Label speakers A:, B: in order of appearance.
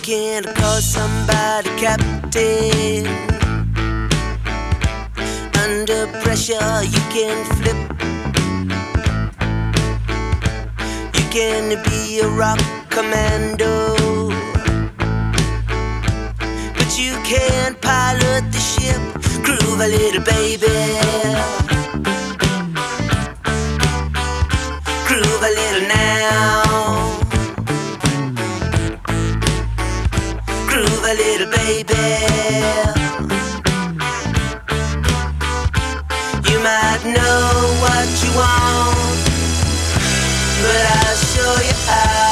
A: can call somebody captain. Under pressure you can flip. You can be a rock commando, but you can't pilot the ship. Groove a little baby, groove a little now. Groove a little baby. You might know what you want, but I'll show you how.